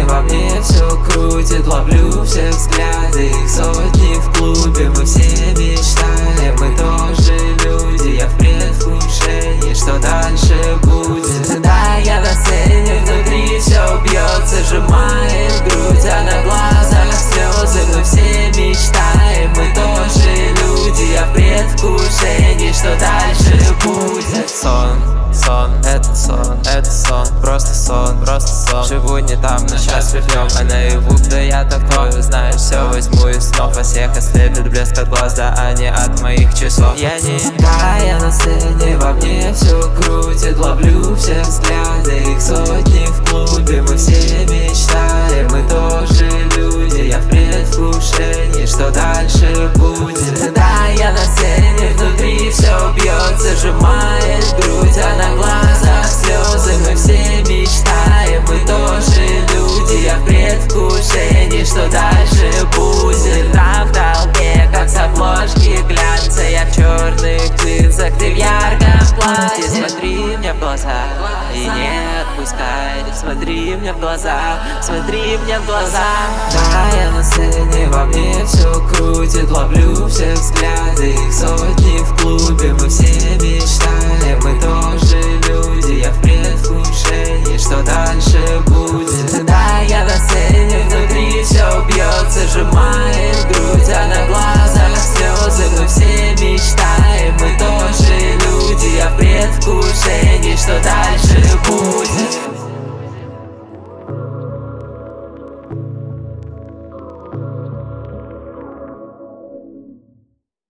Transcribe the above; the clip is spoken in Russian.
во мне все крутит, ловлю все взгляды, их сотни в клубе. Мы все мечтаем, мы тоже люди. Я в предвкушении, что дальше будет. Да, я на сцене, внутри все бьется, сжимает грудь, а на глазах слезы. Мы все мечтаем, мы тоже люди. Я в предвкушении, что дальше будет. Сон, это сон, просто сон. Живу не там, но сейчас вернем, а наяву, да я такой. Знаешь, все возьму из снов, а всех ослепит блеск от глаз, да, а не от моих часов. Да, я на сцене, во мне все крутит, ловлю все взгляды, их сотни в клубе. Мы все мечтаем, мы тоже люди. Я в предвкушении, что дальше будет. Да, я на сцене, внутри все бьется, сжимает грудь, а на глазах слезы. Мы все мечтаем, мы тоже люди. Я в предвкушении, что дальше будет. Там в толпе, как с обложки глянца, я в черных джинсах, ты в ярком платье. Смотри мне в глаза и не отпускай. Смотри мне в глаза, смотри мне в глаза. Да, я на сцене, во мне все крутит, ловлю все взгляды, их сотни в клубе. Мы все мечтаем, мы тоже люди. Я в предвкушении, что дальше будет. Да, я на сцене.